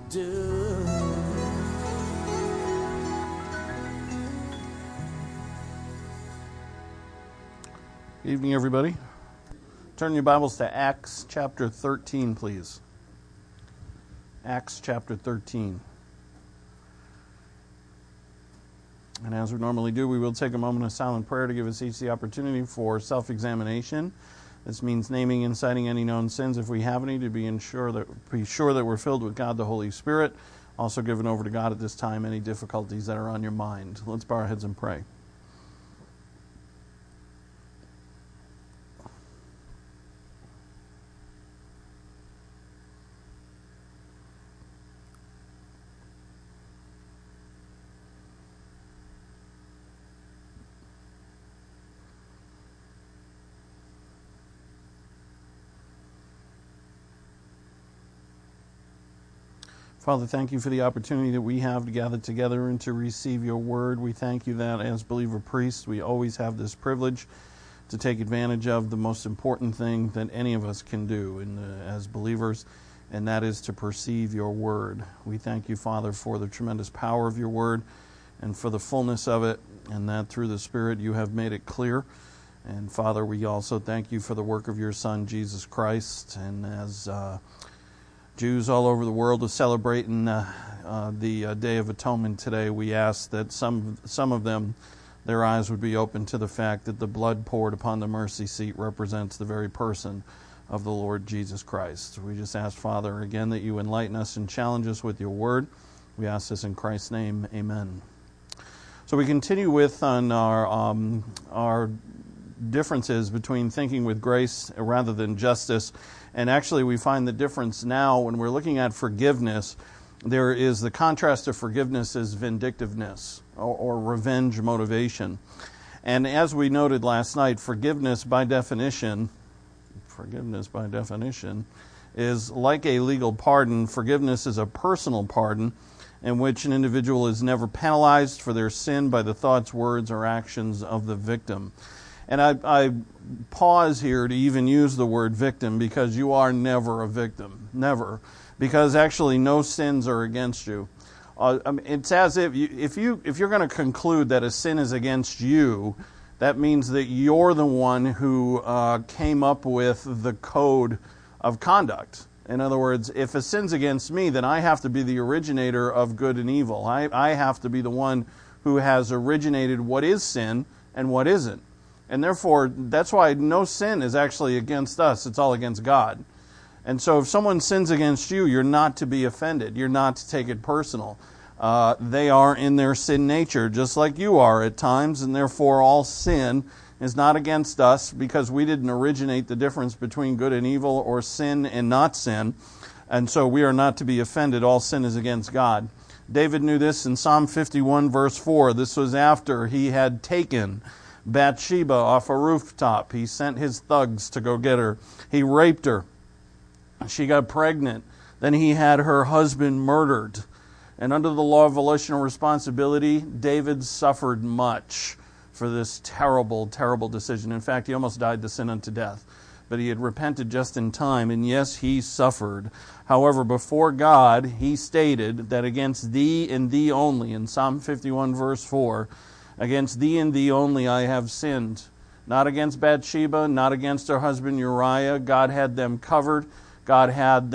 do. Good evening, everybody. Turn your Bibles to Acts chapter 13, please. Acts chapter 13. And as we normally do, we will take a moment of silent prayer to give us each the opportunity for self-examination. This means naming and citing any known sins, if we have any, to be sure that we're filled with God the Holy Spirit. Also giving over to God at this time any difficulties that are on your mind. Let's bow our heads and pray. Father, thank you for the opportunity that we have to gather together and to receive your word. We thank you that as believer priests, we always have this privilege to take advantage of the most important thing that any of us can do as believers, and that is to perceive your word. We thank you, Father, for the tremendous power of your word and for the fullness of it, and that through the Spirit you have made it clear. And Father, we also thank you for the work of your Son, Jesus Christ, and as Jews all over the world are celebrating the Day of Atonement today, we ask that some of them, their eyes would be open to the fact that the blood poured upon the mercy seat represents the very person of the Lord Jesus Christ. We just ask, Father, again, that you enlighten us and challenge us with your word. We ask this in Christ's name, amen. So we continue with on our differences between thinking with grace rather than justice. And actually, we find the difference now when we're looking at forgiveness. There is the contrast of forgiveness is vindictiveness or revenge motivation. And as we noted last night, forgiveness by definition is like a legal pardon. Forgiveness is a personal pardon in which an individual is never penalized for their sin by the thoughts, words, or actions of the victim. And I pause here to even use the word victim because you are never a victim. Never. Because actually no sins are against you. It's as if you're going to conclude that a sin is against you, that means that you're the one who came up with the code of conduct. In other words, if a sin's against me, then I have to be the originator of good and evil. I have to be the one who has originated what is sin and what isn't. And therefore, that's why no sin is actually against us. It's all against God. And so if someone sins against you, you're not to be offended. You're not to take it personal. They are in their sin nature, just like you are at times. And therefore, all sin is not against us because we didn't originate the difference between good and evil or sin and not sin. And so we are not to be offended. All sin is against God. David knew this in Psalm 51, verse 4. This was after he had taken Bathsheba off a rooftop. He sent his thugs to go get her. He raped her. She got pregnant. Then he had her husband murdered. And under the law of volitional responsibility, David suffered much for this terrible, terrible decision. In fact, he almost died to sin unto death. But he had repented just in time, and yes, he suffered. However, before God, he stated that against thee and thee only, in Psalm 51, verse 4, against thee and thee only I have sinned. Not against Bathsheba, not against her husband Uriah. God had them covered. God had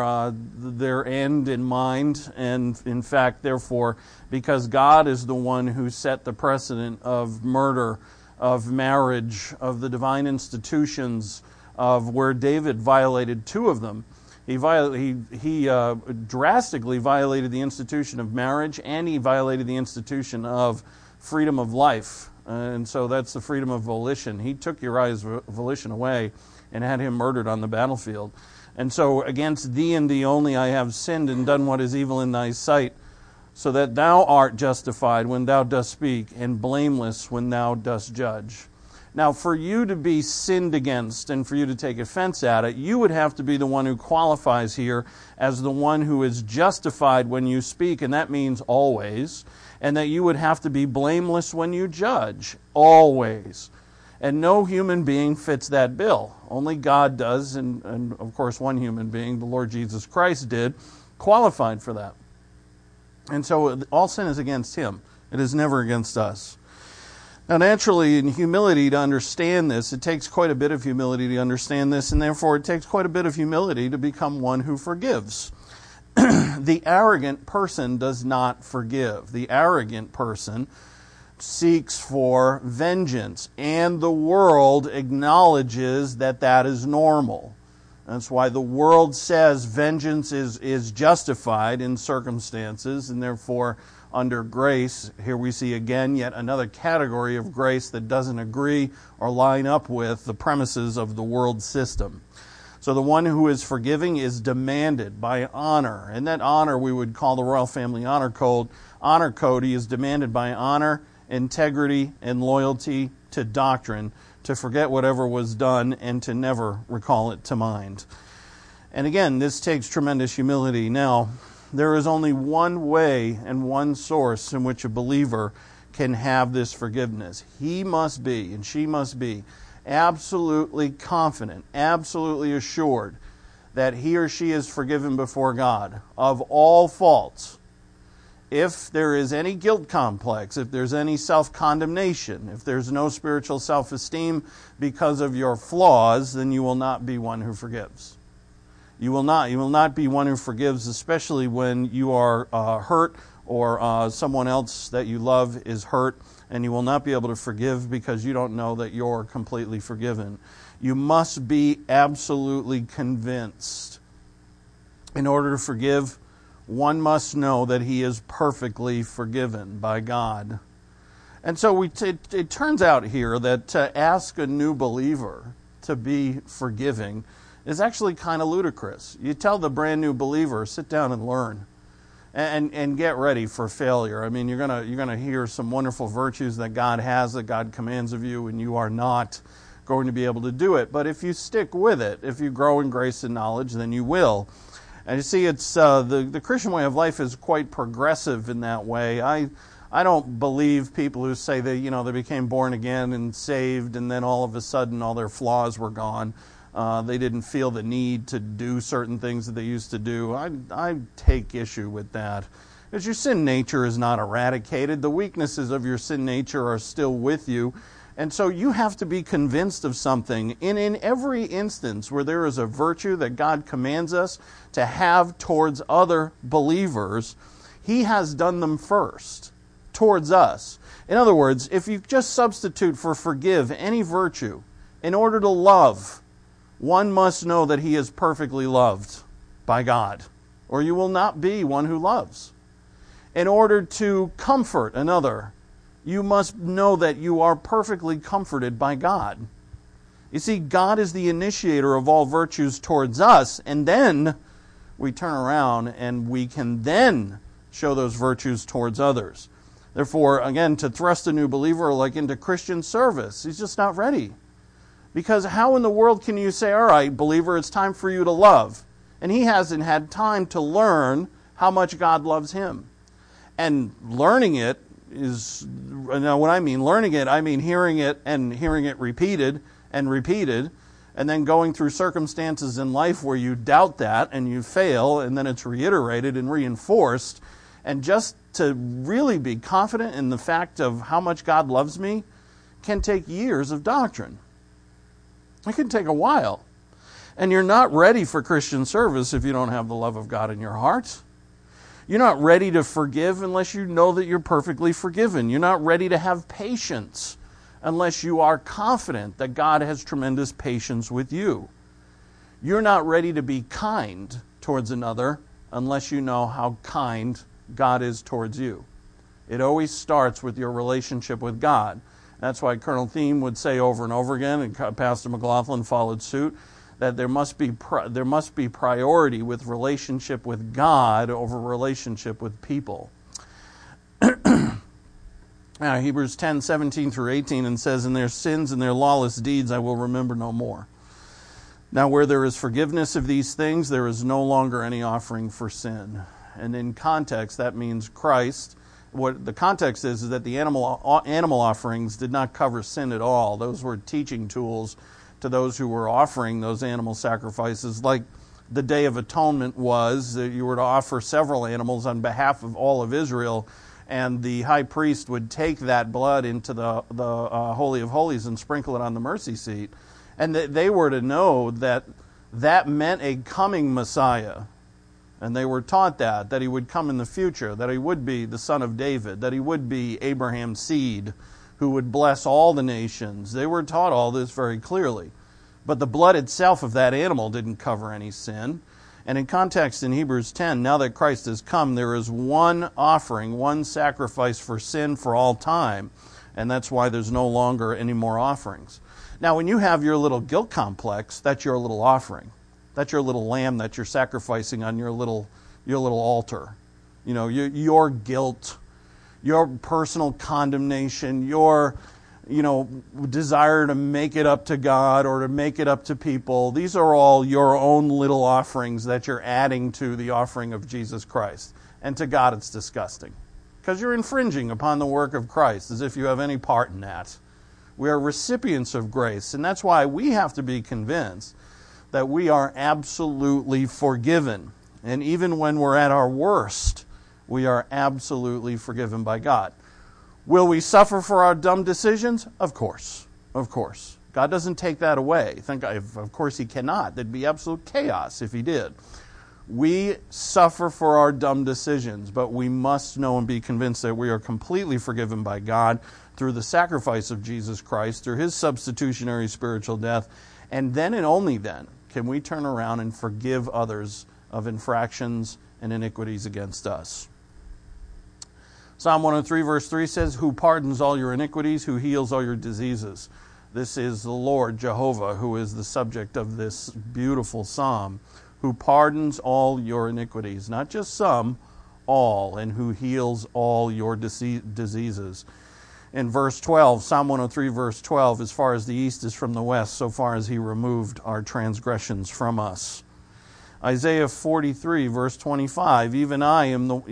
their end in mind. And in fact, therefore, because God is the one who set the precedent of murder, of marriage, of the divine institutions, of where David violated two of them. He drastically violated the institution of marriage, and he violated the institution of freedom of life. And so that's the freedom of volition. He took Uriah's volition away and had him murdered on the battlefield. And so against thee and thee only I have sinned and done what is evil in thy sight, so that thou art justified when thou dost speak, and blameless when thou dost judge. Now, for you to be sinned against and for you to take offense at it, you would have to be the one who qualifies here as the one who is justified when you speak, and that means always, and that you would have to be blameless when you judge, always. And no human being fits that bill. Only God does, and of course one human being, the Lord Jesus Christ, did. qualified for that. And so all sin is against him. It is never against us. Now, naturally, in humility to understand this, it takes quite a bit of humility to understand this, and therefore it takes quite a bit of humility to become one who forgives. The arrogant person does not forgive. The arrogant person seeks for vengeance, and the world acknowledges that that is normal. That's why the world says vengeance is justified in circumstances, and therefore under grace, here we see again yet another category of grace that doesn't agree or line up with the premises of the world system. So the one who is forgiving is demanded by honor, and that honor we would call the Royal Family Honor Code. Honor code, he is demanded by honor, integrity, and loyalty to doctrine, to forget whatever was done and to never recall it to mind. And again, this takes tremendous humility. Now, there is only one way and one source in which a believer can have this forgiveness. He must be, and she must be, absolutely confident, absolutely assured that he or she is forgiven before God of all faults. If there is any guilt complex, if there's any self-condemnation, if there's no spiritual self-esteem because of your flaws, then you will not be one who forgives. You will not be one who forgives, especially when you are hurt or someone else that you love is hurt, and you will not be able to forgive because you don't know that you're completely forgiven. You must be absolutely convinced. In order to forgive, one must know that he is perfectly forgiven by God. And so it turns out here that to ask a new believer to be forgiving is actually kind of ludicrous. You tell the brand new believer, sit down and learn, and get ready for failure. I mean, you're gonna hear some wonderful virtues that God has, that God commands of you, and you are not going to be able to do it. But if you stick with it, if you grow in grace and knowledge, then you will. And you see, it's the Christian way of life is quite progressive in that way. I don't believe people who say that they became born again and saved, and then all of a sudden all their flaws were gone. They didn't feel the need to do certain things that they used to do. I take issue with that. Because your sin nature is not eradicated. The weaknesses of your sin nature are still with you. And so you have to be convinced of something. And in every instance where there is a virtue that God commands us to have towards other believers, He has done them first towards us. In other words, if you just substitute for forgive any virtue in order to love, one must know that he is perfectly loved by God, or you will not be one who loves. In order to comfort another, you must know that you are perfectly comforted by God. You see, God is the initiator of all virtues towards us, and then we turn around and we can then show those virtues towards others. Therefore, again, to thrust a new believer like into Christian service, he's just not ready. Because how in the world can you say, all right, believer, it's time for you to love? And he hasn't had time to learn how much God loves him. And learning it is, now when I mean learning it, I mean hearing it and hearing it repeated, and then going through circumstances in life where you doubt that and you fail, and then it's reiterated and reinforced. And just to really be confident in the fact of how much God loves me can take years of doctrine. It can take a while. And you're not ready for Christian service if you don't have the love of God in your heart. You're not ready to forgive unless you know that you're perfectly forgiven. You're not ready to have patience unless you are confident that God has tremendous patience with you. You're not ready to be kind towards another unless you know how kind God is towards you. It always starts with your relationship with God. That's why Colonel Thiem would say over and over again, and Pastor McLaughlin followed suit, that there must be priority with relationship with God over relationship with people. Now, Hebrews 10:17-18, and says, "In their sins and their lawless deeds I will remember no more. Now where there is forgiveness of these things, there is no longer any offering for sin." And in context, that means Christ. What the context is that the animal offerings did not cover sin at all. Those were teaching tools to those who were offering those animal sacrifices, like the Day of Atonement was. That you were to offer several animals on behalf of all of Israel, and the high priest would take that blood into the Holy of Holies and sprinkle it on the mercy seat. And they were to know that that meant a coming Messiah. And they were taught that he would come in the future, that he would be the son of David, that he would be Abraham's seed, who would bless all the nations. They were taught all this very clearly. But the blood itself of that animal didn't cover any sin. And in context in Hebrews 10, now that Christ has come, there is one offering, one sacrifice for sin for all time. And that's why there's no longer any more offerings. Now, when you have your little guilt complex, that's your little offering. That's your little lamb that you're sacrificing on your little altar. You know, your guilt, your personal condemnation, your desire to make it up to God or to make it up to people. These are all your own little offerings that you're adding to the offering of Jesus Christ. And to God it's disgusting. Because you're infringing upon the work of Christ as if you have any part in that. We are recipients of grace, and that's why we have to be convinced that we are absolutely forgiven. And even when we're at our worst, we are absolutely forgiven by God. Will we suffer for our dumb decisions? Of course. Of course. God doesn't take that away. Of course He cannot. There'd be absolute chaos if He did. We suffer for our dumb decisions, but we must know and be convinced that we are completely forgiven by God through the sacrifice of Jesus Christ, through His substitutionary spiritual death, and then and only then can we turn around and forgive others of infractions and iniquities against us. Psalm 103 verse 3 says, who pardons all your iniquities, who heals all your diseases. This is the Lord Jehovah who is the subject of this beautiful psalm, who pardons all your iniquities, not just some, all, and who heals all your diseases. In verse 12, Psalm 103 verse 12, as far as the east is from the west, so far as He removed our transgressions from us. Isaiah 43 verse 25, even I am the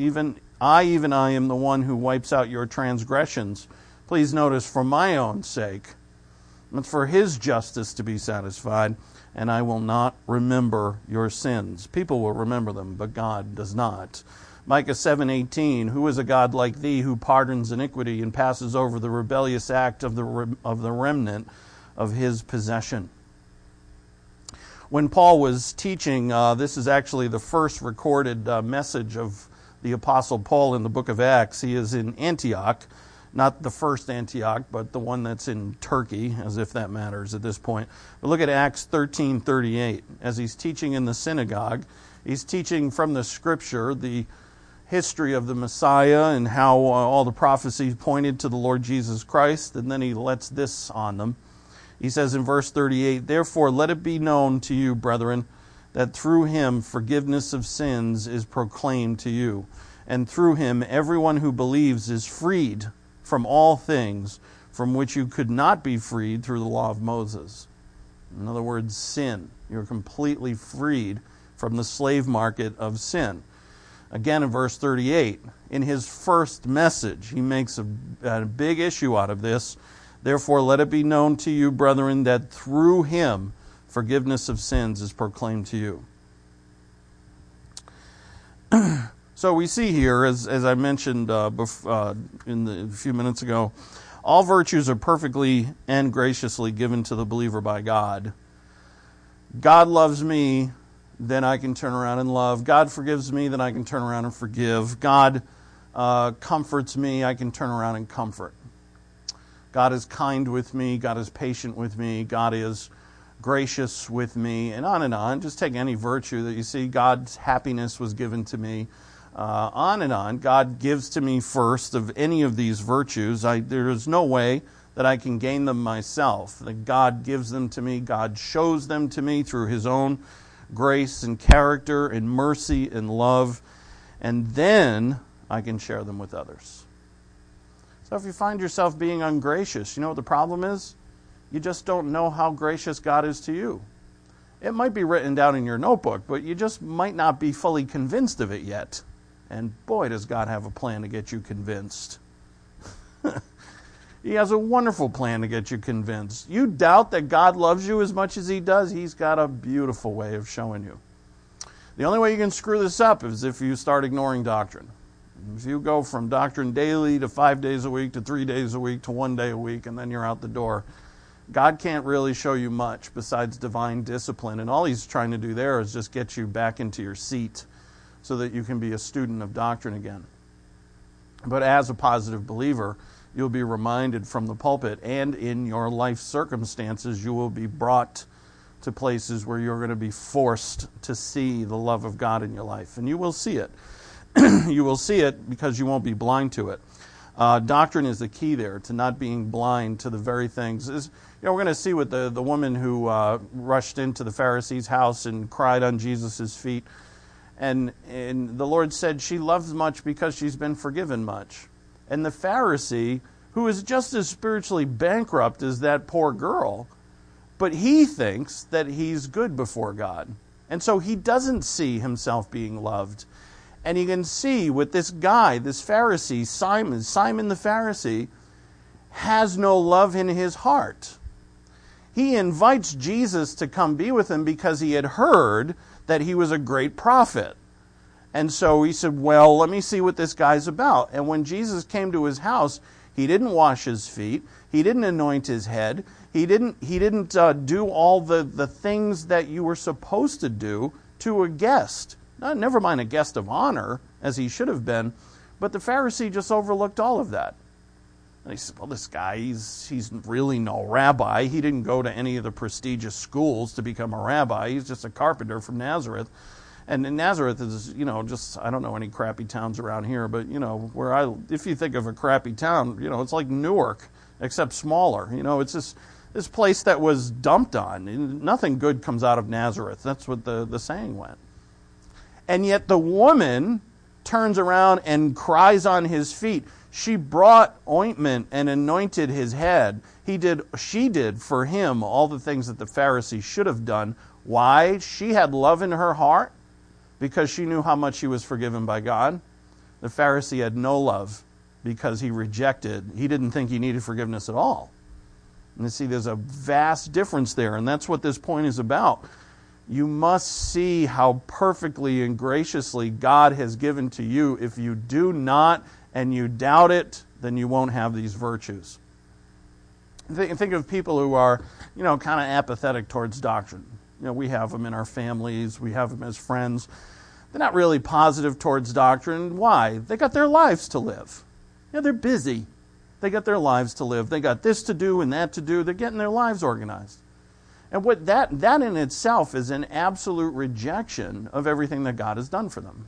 one who wipes out your transgressions. Please notice, for my own sake, it's for His justice to be satisfied, and I will not remember your sins. People will remember them, but God does not. Micah 7:18, who is a God like thee, who pardons iniquity and passes over the rebellious act of the remnant of His possession. When Paul was teaching, this is actually the first recorded message of the Apostle Paul in the book of Acts. He is in Antioch, not the first Antioch, but the one that's in Turkey, as if that matters at this point. But look at Acts 13:38. As he's teaching in the synagogue, he's teaching from the Scripture the history of the Messiah and how all the prophecies pointed to the Lord Jesus Christ, and then he lets this on them. He says in verse 38, therefore let it be known to you, brethren, that through Him forgiveness of sins is proclaimed to you, and through Him everyone who believes is freed from all things from which you could not be freed through the law of Moses. In other words, sin. You're completely freed from the slave market of sin. Again, in verse 38, in his first message, he makes a big issue out of this. Therefore, let it be known to you, brethren, that through Him forgiveness of sins is proclaimed to you. So we see here, as I mentioned a few minutes ago, all virtues are perfectly and graciously given to the believer by God. God loves me, then I can turn around and love. God forgives me, then I can turn around and forgive. God comforts me, I can turn around and comfort. God is kind with me, God is patient with me, God is gracious with me, and on and on. Just take any virtue that you see. God's happiness was given to me. On and on. God gives to me first of any of these virtues. There is no way that I can gain them myself. That God gives them to me. God shows them to me through His own grace and character and mercy and love. And then I can share them with others. So if you find yourself being ungracious, you know what the problem is? You just don't know how gracious God is to you. It might be written down in your notebook, but you just might not be fully convinced of it yet. And boy, does God have a plan to get you convinced. He has a wonderful plan to get you convinced. You doubt that God loves you as much as He does, He's got a beautiful way of showing you. The only way you can screw this up is if you start ignoring doctrine. If you go from doctrine daily to 5 days a week to 3 days a week to 1 day a week, and then you're out the door, God can't really show you much besides divine discipline. And all he's trying to do there is just get you back into your seat so that you can be a student of doctrine again. But as a positive believer, you'll be reminded from the pulpit, and in your life circumstances, you will be brought to places where you're going to be forced to see the love of God in your life. And you will see it. You will see it because you won't be blind to it. Doctrine is the key there, to not being blind to the very things. We're going to see with the woman who rushed into the Pharisee's house and cried on Jesus' feet. And the Lord said she loves much because she's been forgiven much. And the Pharisee, who is just as spiritually bankrupt as that poor girl, but he thinks that he's good before God. And so he doesn't see himself being loved. And you can see with this guy, this Pharisee, Simon the Pharisee, has no love in his heart. He invites Jesus to come be with him because he had heard that he was a great prophet. And so he said, well, let me see what this guy's about. And when Jesus came to his house, he didn't wash his feet. He didn't anoint his head. He didn't do all the things that you were supposed to do to a guest. Never mind a guest of honor, as he should have been, but the Pharisee just overlooked all of that. And he said, well, this guy, he's really no rabbi. He didn't go to any of the prestigious schools to become a rabbi. He's just a carpenter from Nazareth. And Nazareth is, just, I don't know any crappy towns around here, but, if you think of a crappy town, it's like Newark, except smaller. It's this place that was dumped on. Nothing good comes out of Nazareth. That's what the saying went. And yet the woman turns around and cries on his feet. She brought ointment and anointed his head. She did for him all the things that the Pharisee should have done. Why? She had love in her heart because she knew how much she was forgiven by God. The Pharisee had no love because he didn't think he needed forgiveness at all. And you see, there's a vast difference there, and that's what this point is about. You must see how perfectly and graciously God has given to you. If you do not and you doubt it, then you won't have these virtues. Think of people who are, kind of apathetic towards doctrine. We have them in our families. We have them as friends. They're not really positive towards doctrine. Why? They got their lives to live. They're busy. They got their lives to live. They got this to do and that to do. They're getting their lives organized. And what that in itself is an absolute rejection of everything that God has done for them.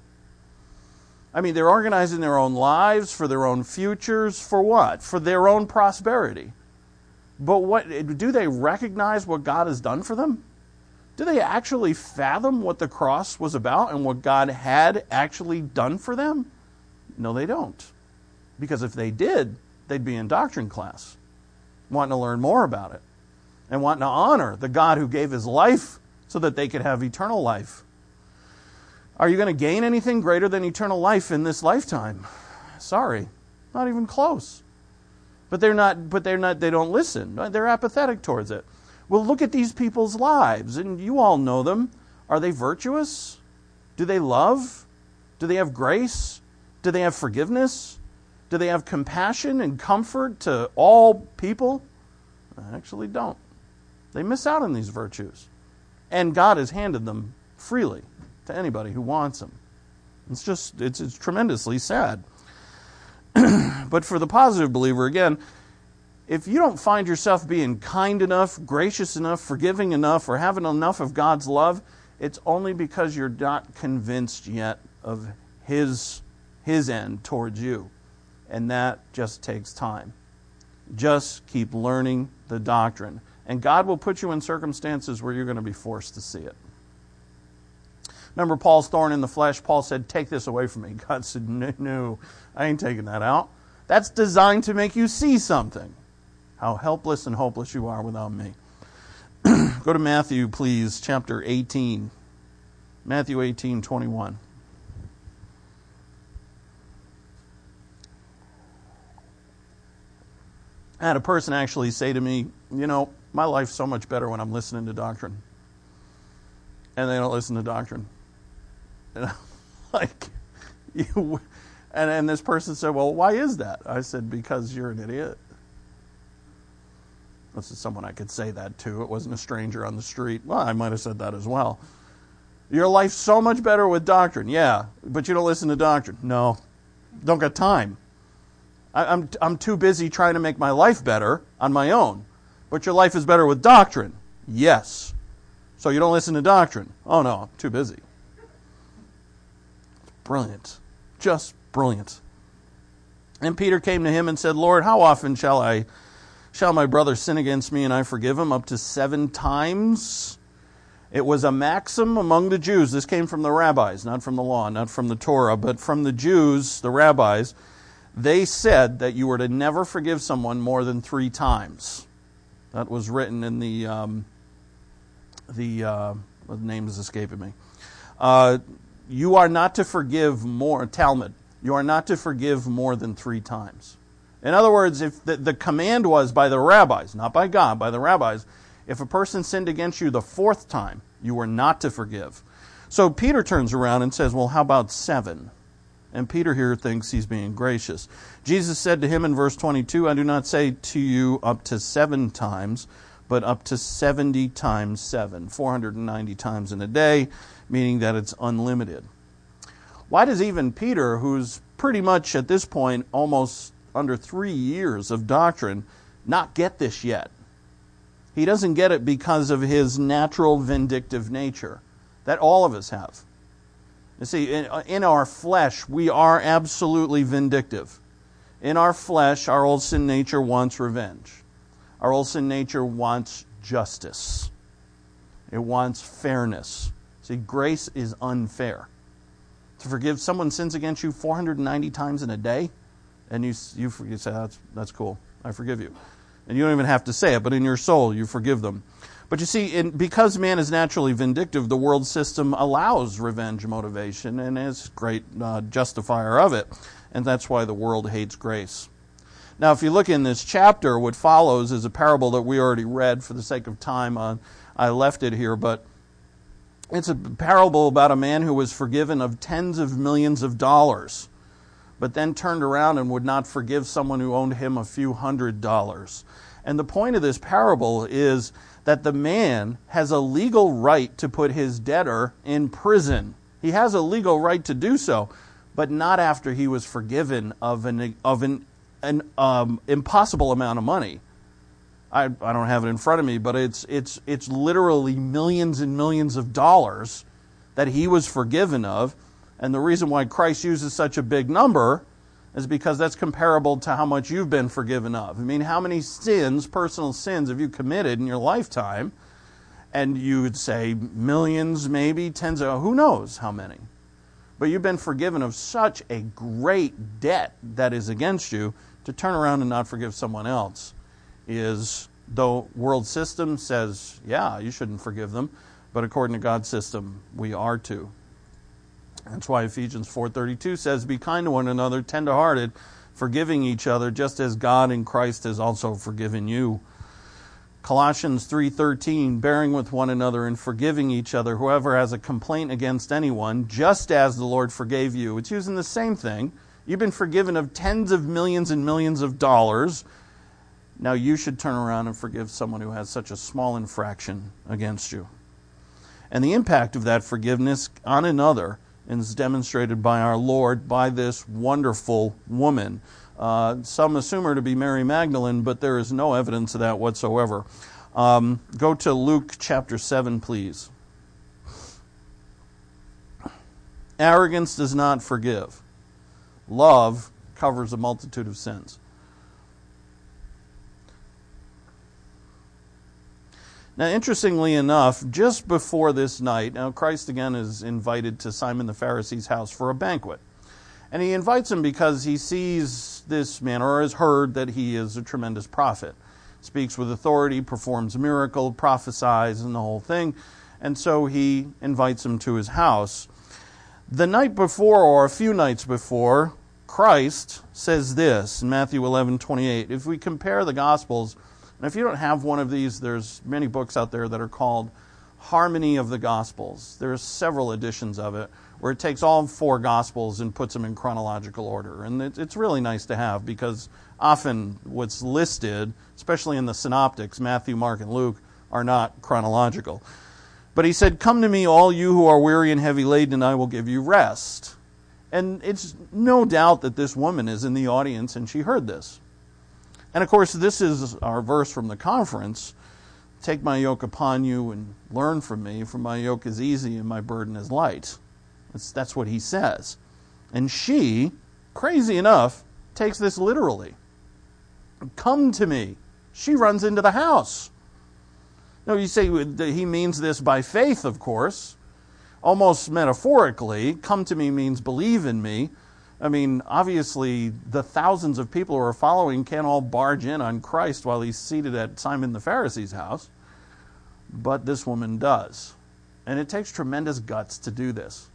I mean, they're organizing their own lives, for their own futures, for what? For their own prosperity. But do they recognize what God has done for them? Do they actually fathom what the cross was about and what God had actually done for them? No, they don't. Because if they did, they'd be in doctrine class, wanting to learn more about it. And wanting to honor the God who gave his life so that they could have eternal life. Are you going to gain anything greater than eternal life in this lifetime? Sorry, not even close. But they don't listen. They're apathetic towards it. Well, look at these people's lives, and you all know them. Are they virtuous? Do they love? Do they have grace? Do they have forgiveness? Do they have compassion and comfort to all people? I actually don't. They miss out on these virtues. And God has handed them freely to anybody who wants them. It's tremendously sad. But for the positive believer, again, if you don't find yourself being kind enough, gracious enough, forgiving enough, or having enough of God's love, it's only because you're not convinced yet of His end towards you. And that just takes time. Just keep learning the doctrine. And God will put you in circumstances where you're going to be forced to see it. Remember Paul's thorn in the flesh? Paul said, take this away from me. God said, no, I ain't taking that out. That's designed to make you see something. How helpless and hopeless you are without me. Go to Matthew, please, chapter 18. Matthew 18:21. I had a person actually say to me, my life's so much better when I'm listening to doctrine. And they don't listen to doctrine. And I'm like, you... And this person said, well, why is that? I said, because you're an idiot. This is someone I could say that to. It wasn't a stranger on the street. Well, I might have said that as well. Your life's so much better with doctrine. Yeah, but you don't listen to doctrine. No, don't got time. I'm too busy trying to make my life better on my own. But your life is better with doctrine. Yes. So you don't listen to doctrine. Oh no, too busy. Brilliant. Just brilliant. And Peter came to him and said, Lord, how often shall my brother sin against me and I forgive him? Up to 7 times? It was a maxim among the Jews. This came from the rabbis, not from the law, not from the Torah, but from the Jews, the rabbis. They said that you were to never forgive someone more than 3 times. That was written in the name is escaping me. You are not to forgive more, Talmud, you are not to forgive more than 3 times. In other words, if the command was by the rabbis, not by God, by the rabbis, if a person sinned against you the 4th time, you were not to forgive. So Peter turns around and says, well, how about 7? And Peter here thinks he's being gracious. Jesus said to him in verse 22, I do not say to you up to 7 times, but up to 70 times 7, 490 times in a day, meaning that it's unlimited. Why does even Peter, who's pretty much at this point almost under 3 years of doctrine, not get this yet? He doesn't get it because of his natural vindictive nature that all of us have. You see, in our flesh, we are absolutely vindictive. In our flesh, our old sin nature wants revenge. Our old sin nature wants justice. It wants fairness. See, grace is unfair. To forgive someone sins against you 490 times in a day, and you say, that's cool, I forgive you. And you don't even have to say it, but in your soul you forgive them. But you see, because man is naturally vindictive, the world system allows revenge motivation and is a great justifier of it. And that's why the world hates grace. Now, if you look in this chapter, what follows is a parable that we already read. For the sake of time, I left it here, but it's a parable about a man who was forgiven of tens of millions of dollars, but then turned around and would not forgive someone who owed him a few $100s. And the point of this parable is that the man has a legal right to put his debtor in prison. He has a legal right to do so, but not after he was forgiven of an impossible amount of money. I don't have it in front of me, but it's literally millions and millions of dollars that he was forgiven of. And the reason why Christ uses such a big number is because that's comparable to how much you've been forgiven of. I mean, how many sins, personal sins, have you committed in your lifetime? And you would say millions, maybe tens of, who knows how many. But you've been forgiven of such a great debt that is against you. To turn around and not forgive someone else is, though world system says, yeah, you shouldn't forgive them, but according to God's system, we are to. That's why Ephesians 4:32 says, be kind to one another, tender-hearted, forgiving each other, just as God in Christ has also forgiven you. Colossians 3:13, bearing with one another and forgiving each other, whoever has a complaint against anyone, just as the Lord forgave you. It's using the same thing. You've been forgiven of tens of millions and millions of dollars. Now you should turn around and forgive someone who has such a small infraction against you. And the impact of that forgiveness on another is demonstrated by our Lord, by this wonderful woman. Some assume her to be Mary Magdalene, but there is no evidence of that whatsoever. Go to Luke chapter 7, please. Arrogance does not forgive. Love covers a multitude of sins. Now, interestingly enough, just before this night, now Christ again is invited to Simon the Pharisee's house for a banquet. And he invites him because he sees this man, or has heard that he is a tremendous prophet. Speaks with authority, performs miracle, prophesies, and the whole thing. And so he invites him to his house. The night before, or a few nights before, Christ says this in Matthew 11:28. If we compare the Gospels, and if you don't have one of these, there's many books out there that are called Harmony of the Gospels. There's several editions of it, where it takes all four Gospels and puts them in chronological order. And it's really nice to have, because often what's listed, especially in the synoptics, Matthew, Mark, and Luke, are not chronological. But he said, "Come to me, all you who are weary and heavy laden, and I will give you rest." And it's no doubt that this woman is in the audience and she heard this. And of course, this is our verse from the conference. "Take my yoke upon you and learn from me, for my yoke is easy and my burden is light." That's what he says. And she, crazy enough, takes this literally. "Come to me." She runs into the house. Now, you say he means this by faith, of course. Almost metaphorically, come to me means believe in me. I mean, obviously, the thousands of people who are following can't all barge in on Christ while he's seated at Simon the Pharisee's house. But this woman does. And it takes tremendous guts to do this.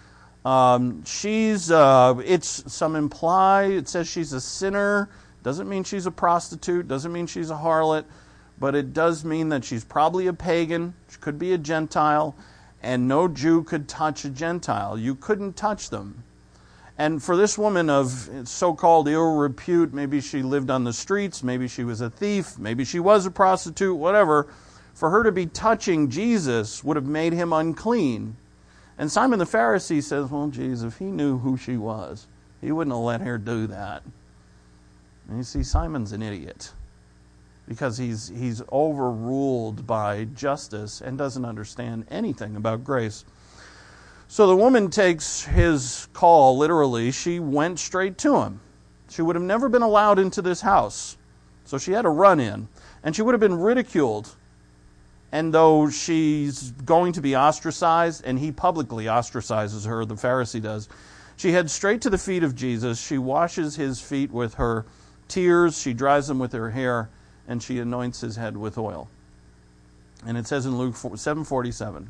Some imply, it says she's a sinner. Doesn't mean she's a prostitute. Doesn't mean she's a harlot. But it does mean that she's probably a pagan. She could be a Gentile. And no Jew could touch a Gentile. You couldn't touch them. And for this woman of so-called ill repute, maybe she lived on the streets, maybe she was a thief, maybe she was a prostitute, whatever, for her to be touching Jesus would have made him unclean. And Simon the Pharisee says, well, geez, if he knew who she was, he wouldn't have let her do that. And you see, Simon's an idiot, because he's overruled by justice and doesn't understand anything about grace. So the woman takes his call literally. She went straight to him. She would have never been allowed into this house. So she had to run in. And she would have been ridiculed. And though she's going to be ostracized, and he publicly ostracizes her, the Pharisee does, she heads straight to the feet of Jesus. She washes his feet with her tears. She dries them with her hair. And she anoints his head with oil. And it says in Luke 7:47,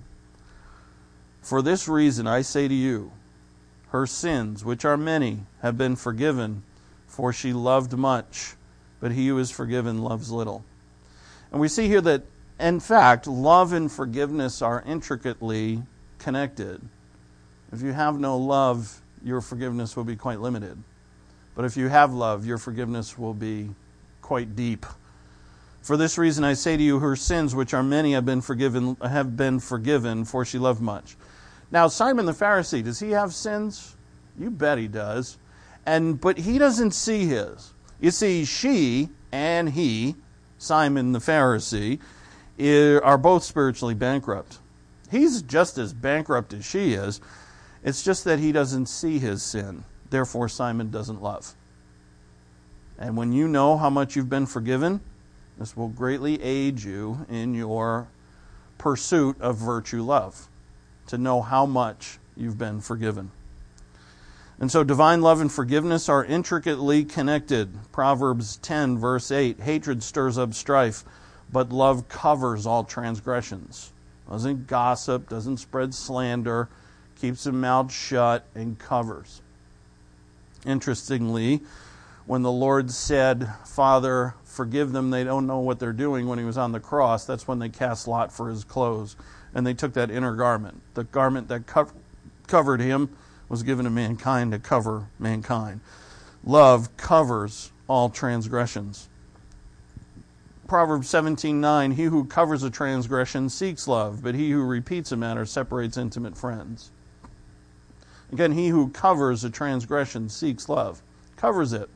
"For this reason I say to you, her sins, which are many, have been forgiven, for she loved much, but he who is forgiven loves little." And we see here that, in fact, love and forgiveness are intricately connected. If you have no love, your forgiveness will be quite limited. But if you have love, your forgiveness will be quite deep. "For this reason I say to you, her sins, which are many, have been forgiven, for she loved much." Now, Simon the Pharisee, does he have sins? You bet he does. But he doesn't see his. You see, she and he, Simon the Pharisee, are both spiritually bankrupt. He's just as bankrupt as she is. It's just that he doesn't see his sin. Therefore, Simon doesn't love. And when you know how much you've been forgiven, this will greatly aid you in your pursuit of virtue love, to know how much you've been forgiven. And so divine love and forgiveness are intricately connected. Proverbs 10, verse 8, "Hatred stirs up strife, but love covers all transgressions." Doesn't gossip, doesn't spread slander, keeps the mouth shut and covers. Interestingly, when the Lord said, "Father, forgive them, they don't know what they're doing," when he was on the cross, that's when they cast lot for his clothes. And they took that inner garment. The garment that covered him was given to mankind to cover mankind. Love covers all transgressions. Proverbs 17:9, "He who covers a transgression seeks love, but he who repeats a matter separates intimate friends." Again, he who covers a transgression seeks love. Covers it.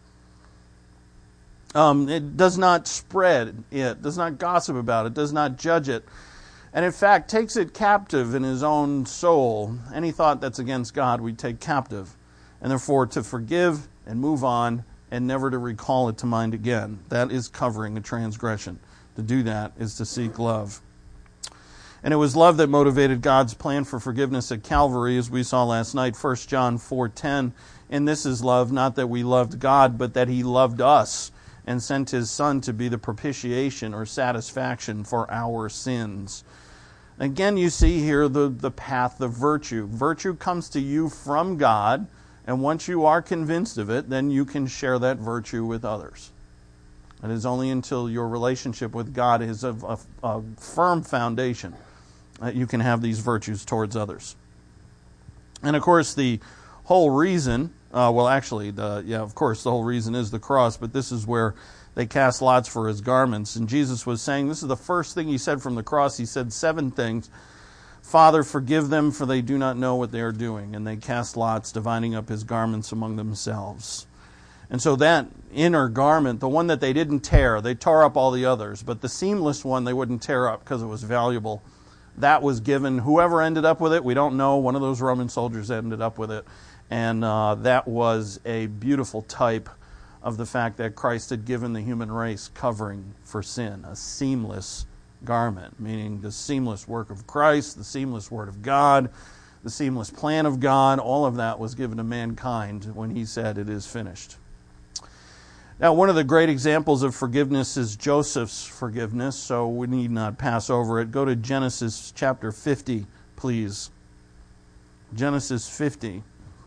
It does not spread it, does not gossip about it, does not judge it, and in fact takes it captive in his own soul. Any thought that's against God we take captive, and therefore to forgive and move on and never to recall it to mind again. That is covering a transgression. To do that is to seek love. And it was love that motivated God's plan for forgiveness at Calvary, as we saw last night, 1 John 4:10. "And this is love, not that we loved God, but that he loved us and sent his Son to be the propitiation or satisfaction for our sins." Again, you see here the path of virtue. Virtue comes to you from God, and once you are convinced of it, then you can share that virtue with others. It is only until your relationship with God is of a firm foundation that you can have these virtues towards others. And of course, the whole reason, of course, the whole reason is the cross, but this is where they cast lots for his garments. And Jesus was saying, this is the first thing he said from the cross. He said 7 things. Father, forgive them, for they do not know what they are doing. And they cast lots, dividing up his garments among themselves. And so that inner garment, the one that they didn't tear, they tore up all the others, but the seamless one they wouldn't tear up because it was valuable. That was given. Whoever ended up with it, we don't know. One of those Roman soldiers ended up with it. And that was a beautiful type of the fact that Christ had given the human race covering for sin, a seamless garment, meaning the seamless work of Christ, the seamless word of God, the seamless plan of God. All of that was given to mankind when he said, it is finished. Now, one of the great examples of forgiveness is Joseph's forgiveness, so we need not pass over it. Go to Genesis chapter 50, please. Genesis 50.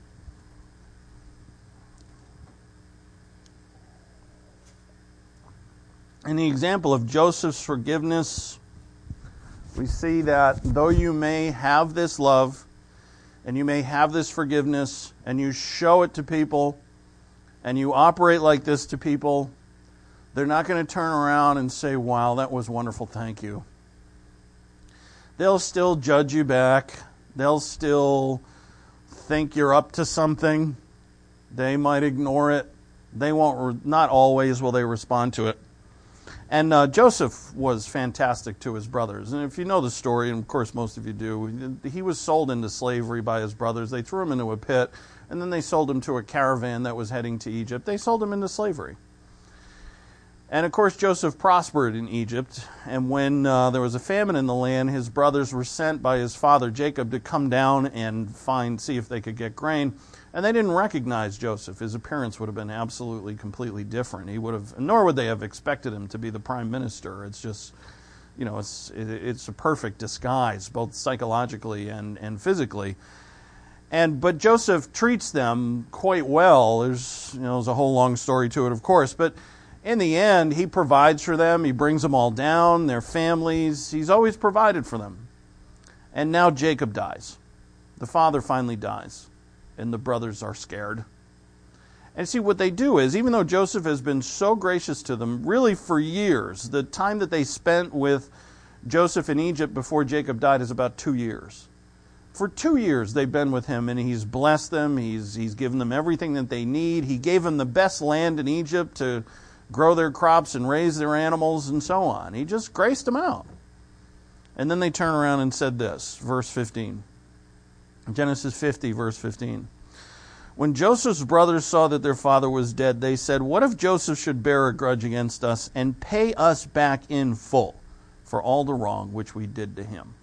In the example of Joseph's forgiveness, we see that though you may have this love, and you may have this forgiveness, and you show it to people, and you operate like this to people, they're not going to turn around and say, wow, that was wonderful, thank you. They'll still judge you back. They'll still think you're up to something. They might ignore it. They won't, not always will they respond to it. And Joseph was fantastic to his brothers. And if you know the story, and of course most of you do, he was sold into slavery by his brothers. They threw him into a pit, and then they sold him to a caravan that was heading to Egypt. They sold him into slavery. And of course Joseph prospered in Egypt. And when there was a famine in the land, his brothers were sent by his father Jacob to come down and see if they could get grain. And they didn't recognize Joseph. His appearance would have been absolutely, completely different. Nor would they have expected him to be the prime minister. It's just, it's a perfect disguise, both psychologically and physically. But Joseph treats them quite well. There's a whole long story to it, of course. But in the end, he provides for them. He brings them all down, their families. He's always provided for them. And now Jacob dies. The father finally dies. And the brothers are scared. And see, what they do is, even though Joseph has been so gracious to them, really for years, the time that they spent with Joseph in Egypt before Jacob died is about 2 years. For 2 years they've been with him, and he's blessed them. He's given them everything that they need. He gave them the best land in Egypt to grow their crops and raise their animals and so on. He just graced them out. And then they turn around and said this, verse 15. Genesis 50, verse 15. When Joseph's brothers saw that their father was dead, they said, what if Joseph should bear a grudge against us and pay us back in full for all the wrong which we did to him?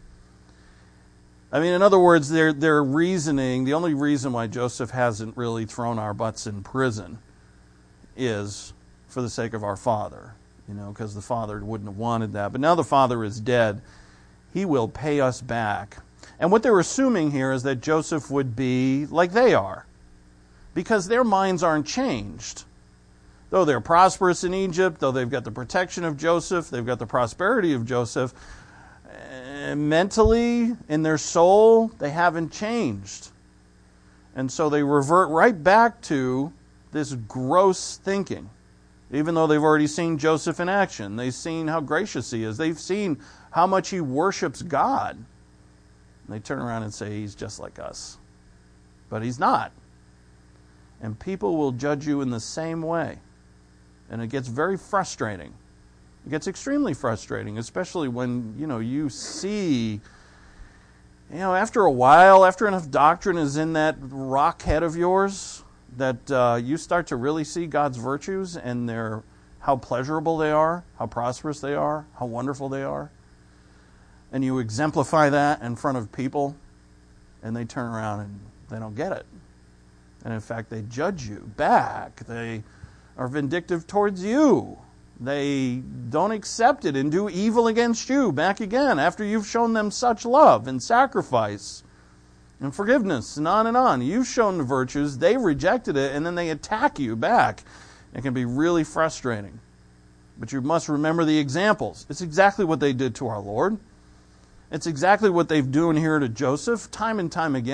I mean, in other words, their reasoning, the only reason why Joseph hasn't really thrown our butts in prison is for the sake of our father, because the father wouldn't have wanted that. But now the father is dead. He will pay us back. And what they're assuming here is that Joseph would be like they are, because their minds aren't changed. Though they're prosperous in Egypt, though they've got the protection of Joseph, they've got the prosperity of Joseph, mentally, in their soul, they haven't changed. And so they revert right back to this gross thinking. Even though they've already seen Joseph in action, they've seen how gracious he is, they've seen how much he worships God. And they turn around and say, he's just like us. But he's not. And people will judge you in the same way. And it gets very frustrating. It gets extremely frustrating, especially when, you see, after a while, after enough doctrine is in that rock head of yours, that you start to really see God's virtues and how pleasurable they are, how prosperous they are, how wonderful they are. And you exemplify that in front of people, and they turn around and they don't get it. And in fact, they judge you back. They are vindictive towards you. They don't accept it and do evil against you back again after you've shown them such love and sacrifice and forgiveness and on and on. You've shown the virtues, they rejected it, and then they attack you back. It can be really frustrating. But you must remember the examples. It's exactly what they did to our Lord. It's exactly what they've done here to Joseph, time and time again.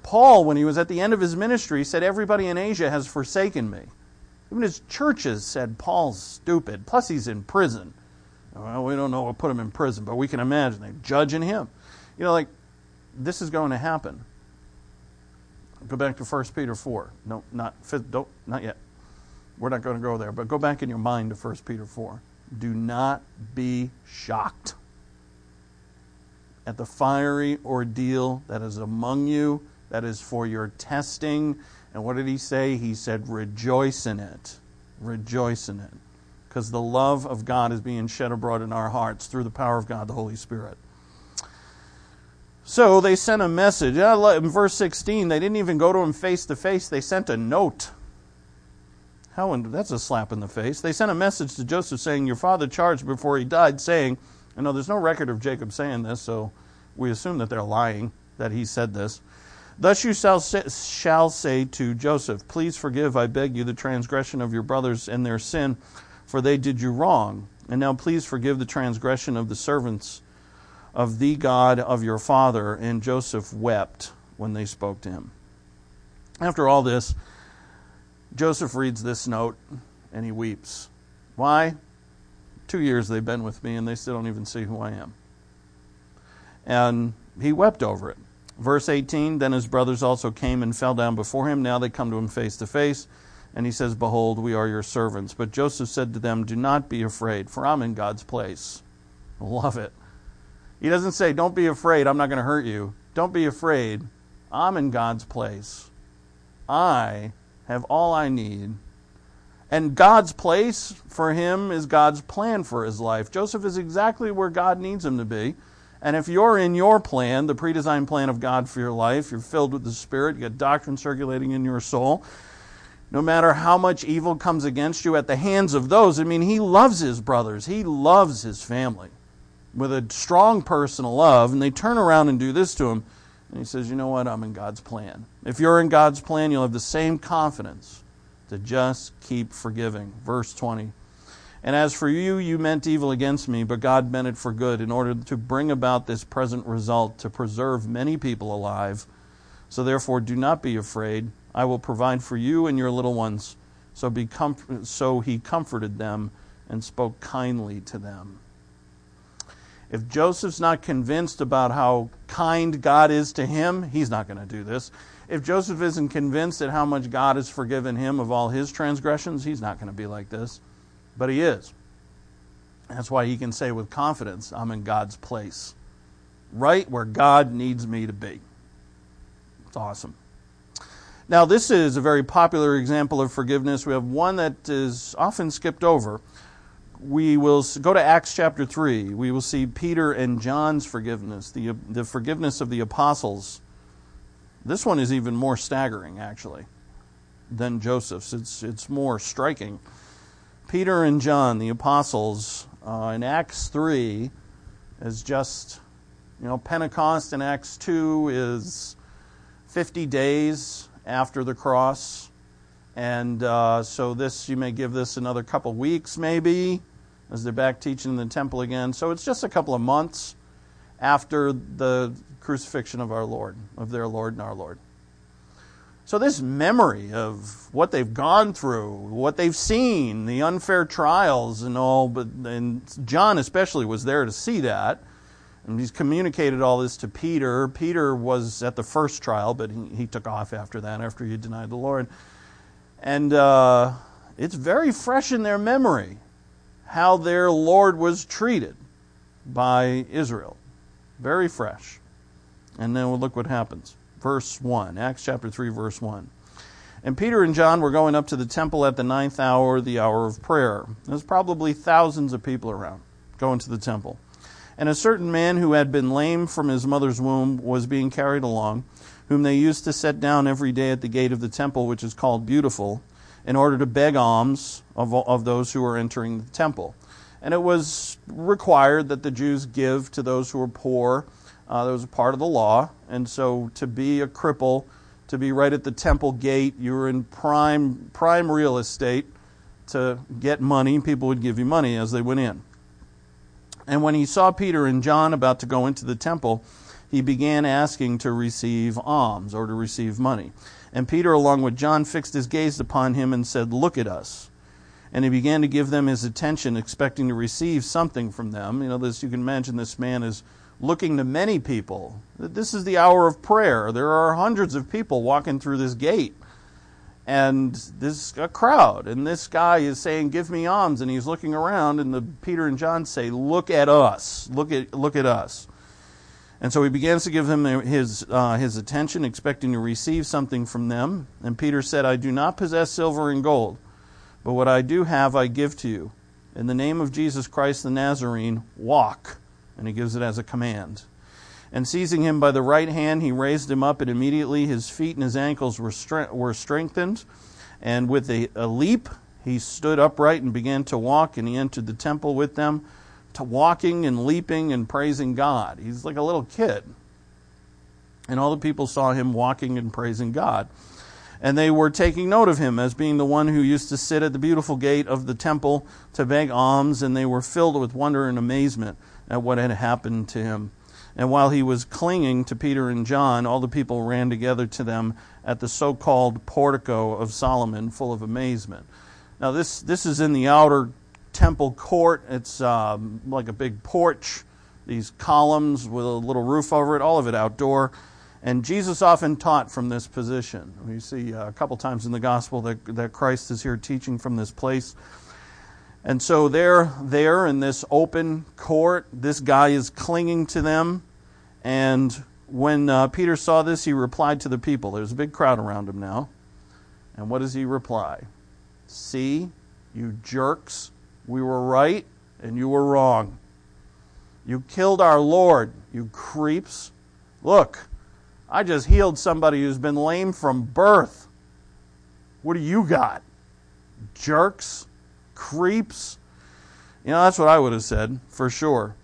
Paul, when he was at the end of his ministry, said, everybody in Asia has forsaken me. Even his churches said, Paul's stupid. Plus, he's in prison. Well, we don't know what put him in prison, but we can imagine they're judging him. This is going to happen. Go back to 1 Peter 4. No, not yet. We're not going to go there, but go back in your mind to 1 Peter 4. Do not be shocked at the fiery ordeal that is among you, that is for your testing. And what did he say? He said, rejoice in it. Rejoice in it. Because the love of God is being shed abroad in our hearts through the power of God, the Holy Spirit. So they sent a message. In verse 16, they didn't even go to him face to face. They sent a note. That's a slap in the face. They sent a message to Joseph saying, your father charged before he died, saying, there's no record of Jacob saying this, so we assume that they're lying, that he said this. Thus you shall say to Joseph, please forgive, I beg you, the transgression of your brothers and their sin, for they did you wrong. And now please forgive the transgression of the servants of the God of your father. And Joseph wept when they spoke to him. After all this, Joseph reads this note and he weeps. Why? 2 years they've been with me and they still don't even see who I am. And he wept over it. Verse 18, then his brothers also came and fell down before him. Now they come to him face to face. And he says, behold, we are your servants. But Joseph said to them, do not be afraid, for I'm in God's place. I love it. He doesn't say, don't be afraid, I'm not going to hurt you. Don't be afraid, I'm in God's place. I have all I need. And God's place for him is God's plan for his life. Joseph is exactly where God needs him to be. And if you're in your plan, the predesigned plan of God for your life, you're filled with the Spirit, you got doctrine circulating in your soul, no matter how much evil comes against you at the hands of those, he loves his brothers, he loves his family with a strong personal love, and they turn around and do this to him, and he says, you know what, I'm in God's plan. If you're in God's plan, you'll have the same confidence to just keep forgiving. Verse 20. And as for you, you meant evil against me, but God meant it for good in order to bring about this present result, to preserve many people alive. So therefore, do not be afraid. I will provide for you and your little ones. So he comforted them and spoke kindly to them. If Joseph's not convinced about how kind God is to him, he's not going to do this. If Joseph isn't convinced at how much God has forgiven him of all his transgressions, he's not going to be like this. But he is. That's why he can say with confidence, I'm in God's place. Right where God needs me to be. It's awesome. Now, this is a very popular example of forgiveness. We have one that is often skipped over. We will go to Acts chapter 3. We will see Peter and John's forgiveness, the forgiveness of the apostles. This one is even more staggering, actually, than Joseph's. It's more striking. Peter and John, the apostles, in Acts 3 is just, Pentecost in Acts 2 is 50 days after the cross. And so you may give this another couple weeks maybe, as they're back teaching in the temple again. So it's just a couple of months after the crucifixion of our Lord, of their Lord and our Lord. So this memory of what they've gone through, what they've seen, the unfair trials and all, and John especially was there to see that. And he's communicated all this to Peter. Peter was at the first trial, but he took off after that, after he denied the Lord. And it's very fresh in their memory how their Lord was treated by Israel. Very fresh. And then we'll look what happens. Verse 1, Acts chapter 3, verse 1. And Peter and John were going up to the temple at the 9th hour, the hour of prayer. There's probably thousands of people around going to the temple. And a certain man who had been lame from his mother's womb was being carried along, whom they used to set down every day at the gate of the temple, which is called Beautiful, in order to beg alms of those who were entering the temple. And it was required that the Jews give to those who were poor. That was a part of the law. And so to be a cripple, to be right at the temple gate, you were in prime real estate to get money. People would give you money as they went in. And when he saw Peter and John about to go into the temple, he began asking to receive alms or to receive money. And Peter, along with John, fixed his gaze upon him and said, "Look at us." And he began to give them his attention, expecting to receive something from them. You can imagine this man is looking to many people. This is the hour of prayer. There are hundreds of people walking through this gate. And there's a crowd. And this guy is saying, "Give me alms." And he's looking around, and Peter and John say, "Look at us. Look at us." And so he begins to give them his attention, expecting to receive something from them. And Peter said, "I do not possess silver and gold, but what I do have I give to you. In the name of Jesus Christ the Nazarene, walk." And he gives it as a command. And seizing him by the right hand, he raised him up, and immediately his feet and his ankles were strengthened. And with a leap, he stood upright and began to walk, and he entered the temple with them, walking and leaping and praising God. He's like a little kid. And all the people saw him walking and praising God. And they were taking note of him as being the one who used to sit at the beautiful gate of the temple to beg alms, and they were filled with wonder and amazement at what had happened to him. And while he was clinging to Peter and John, all the people ran together to them at the so-called portico of Solomon, full of amazement. Now this is in the outer temple court. It's like a big porch, these columns with a little roof over it, all of it outdoor. And Jesus often taught from this position. We see a couple times in the gospel that Christ is here teaching from this place. And so they're there in this open court. This guy is clinging to them. And when Peter saw this, he replied to the people. There's a big crowd around him now. And what does he reply? "See, you jerks, we were right and you were wrong. You killed our Lord, you creeps. Look, I just healed somebody who's been lame from birth. What do you got? Jerks? Creeps?" That's what I would have said, for sure.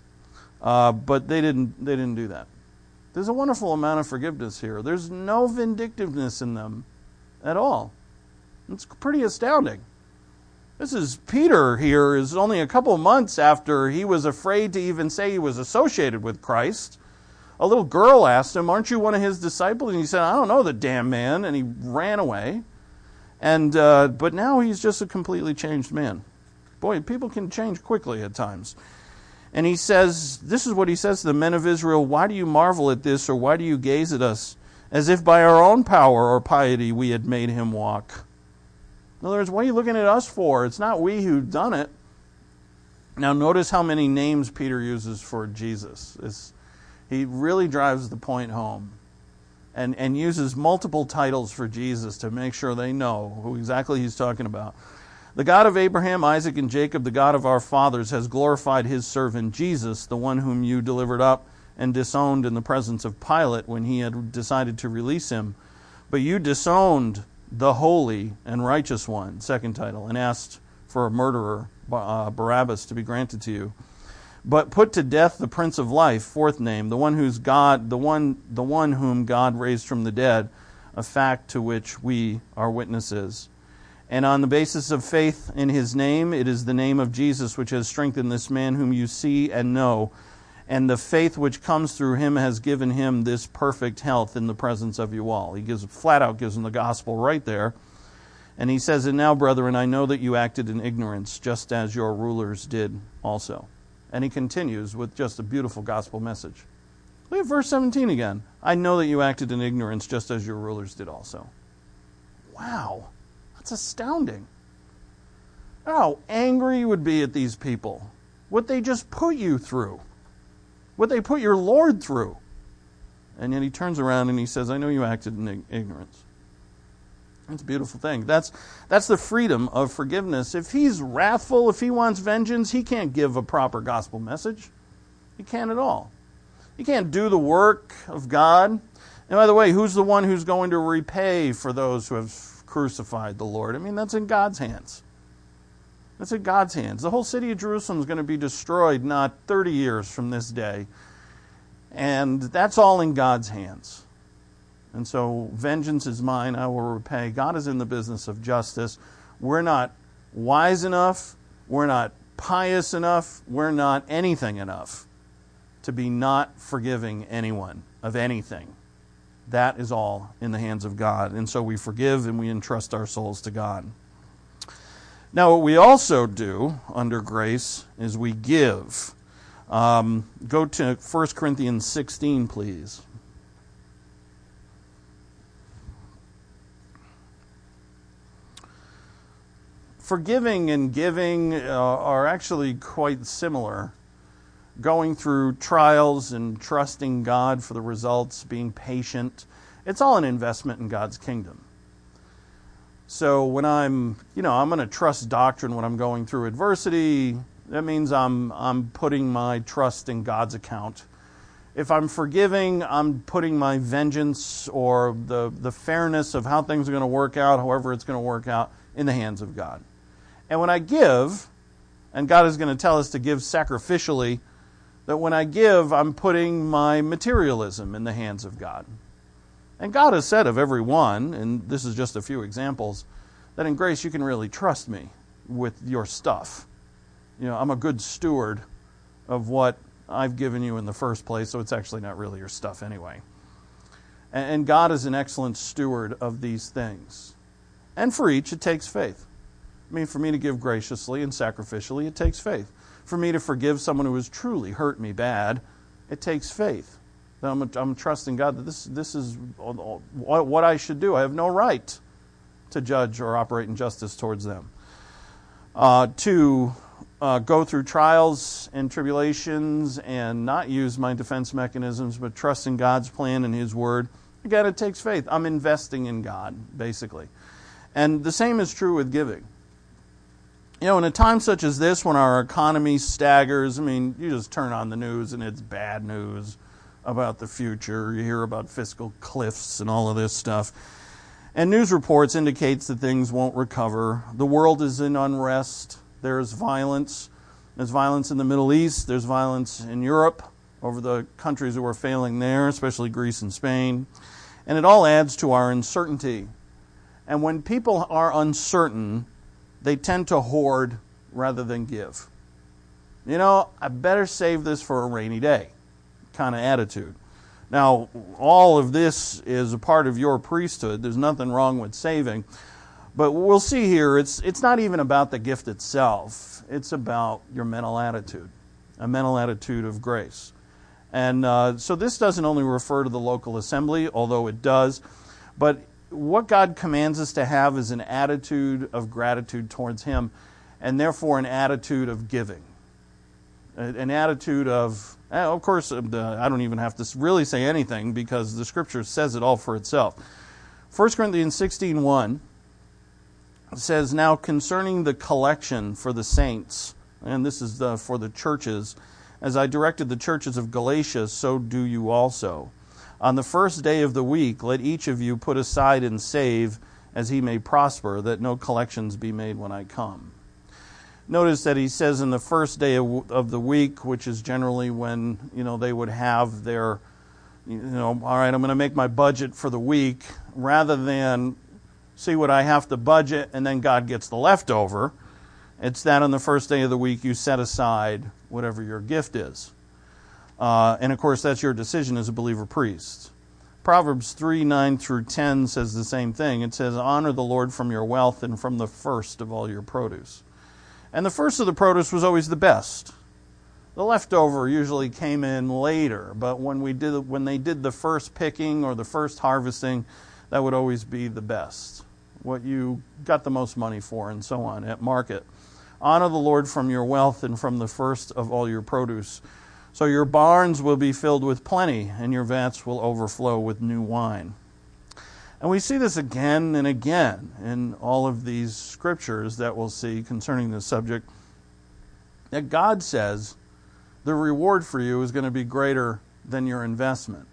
But they didn't do that. There's a wonderful amount of forgiveness here. There's no vindictiveness in them at all. It's pretty astounding. This is Peter here is only a couple of months after he was afraid to even say he was associated with Christ. A little girl asked him, "Aren't you one of his disciples?" And he said, "I don't know the damn man." And he ran away. And but now he's just a completely changed man. Boy, people can change quickly at times. And he says, this is what he says to the men of Israel: "Why do you marvel at this, or why do you gaze at us, as if by our own power or piety we had made him walk?" In other words, what are you looking at us for? It's not we who've done it. Now notice how many names Peter uses for Jesus. He really drives the point home and uses multiple titles for Jesus to make sure they know who exactly he's talking about. "The God of Abraham, Isaac, and Jacob, the God of our fathers, has glorified his servant Jesus, the one whom you delivered up and disowned in the presence of Pilate when he had decided to release him. But you disowned the holy and righteous one," second title, "and asked for a murderer, Barabbas, to be granted to you. But put to death the Prince of Life," fourth name, the one whom God raised from the dead, a fact to which we are witnesses. "And on the basis of faith in his name, it is the name of Jesus which has strengthened this man whom you see and know. And the faith which comes through him has given him this perfect health in the presence of you all." He flat out gives them the gospel right there. And he says, "And now, brethren, I know that you acted in ignorance, just as your rulers did also." And he continues with just a beautiful gospel message. Look at verse 17 again. "I know that you acted in ignorance, just as your rulers did also." Wow, that's astounding. How angry you would be at these people. What they just put you through. What they put your Lord through. And yet he turns around and he says, "I know you acted in ignorance." That's a beautiful thing. That's the freedom of forgiveness. If he's wrathful, if he wants vengeance, he can't give a proper gospel message. He can't at all. He can't do the work of God. And by the way, who's the one who's going to repay for those who have crucified the Lord? I mean, that's in God's hands. That's in God's hands. The whole city of Jerusalem is going to be destroyed not 30 years from this day. And that's all in God's hands. And so, vengeance is mine, I will repay. God is in the business of justice. We're not wise enough. We're not pious enough. We're not anything enough to be not forgiving anyone. of anything. That is all in the hands of God. And so we forgive and we entrust our souls to God. Now, what we also do under grace is we give. Go to 1 Corinthians 16, please. Forgiving and giving are actually quite similar. Going through trials and trusting God for the results, being patient, it's all an investment in God's kingdom. So when I'm going to trust doctrine when I'm going through adversity, that means I'm putting my trust in God's account. If I'm forgiving, I'm putting my vengeance or the fairness of how things are going to work out, however it's going to work out, in the hands of God. And when I give, and God is going to tell us to give sacrificially, that when I give, I'm putting my materialism in the hands of God. And God has said of every one, and this is just a few examples, that in grace you can really trust me with your stuff. I'm a good steward of what I've given you in the first place, so it's actually not really your stuff anyway. And God is an excellent steward of these things. And for each, it takes faith. For me to give graciously and sacrificially, it takes faith. For me to forgive someone who has truly hurt me bad, it takes faith. I'm trusting God that this is what I should do. I have no right to judge or operate in justice towards them. To go through trials and tribulations and not use my defense mechanisms, but trust in God's plan and His Word. Again, it takes faith. I'm investing in God, basically. And the same is true with giving. In a time such as this, when our economy staggers, you just turn on the news and it's bad news about the future. You hear about fiscal cliffs and all of this stuff. And news reports indicates that things won't recover. The world is in unrest. There's violence. There's violence in the Middle East. There's violence in Europe over the countries that were failing there, especially Greece and Spain. And it all adds to our uncertainty. And when people are uncertain, they tend to hoard rather than give. I better save this for a rainy day kind of attitude. Now, all of this is a part of your priesthood. There's nothing wrong with saving. But we'll see here, it's not even about the gift itself. It's about your mental attitude, a mental attitude of grace. And so this doesn't only refer to the local assembly, although it does, but what God commands us to have is an attitude of gratitude towards Him, and therefore an attitude of giving. An attitude of course, I don't even have to really say anything because the Scripture says it all for itself. 1 Corinthians 16:1 says, "Now concerning the collection for the saints," and this is for the churches, "as I directed the churches of Galatia, so do you also. On the first day of the week, let each of you put aside and save as he may prosper, that no collections be made when I come." Notice that he says in the first day of the week, which is generally when, they would have their, all right, I'm going to make my budget for the week, rather than see what I have to budget and then God gets the leftover. It's that on the first day of the week you set aside whatever your gift is. And of course, that's your decision as a believer priest. Proverbs 3:9-10 says the same thing. It says, "Honor the Lord from your wealth and from the first of all your produce." And the first of the produce was always the best. The leftover usually came in later, but when they did the first picking or the first harvesting, that would always be the best. What you got the most money for, and so on at market. Honor the Lord from your wealth and from the first of all your produce. So your barns will be filled with plenty, and your vats will overflow with new wine. And we see this again and again in all of these scriptures that we'll see concerning this subject, that God says the reward for you is going to be greater than your investment.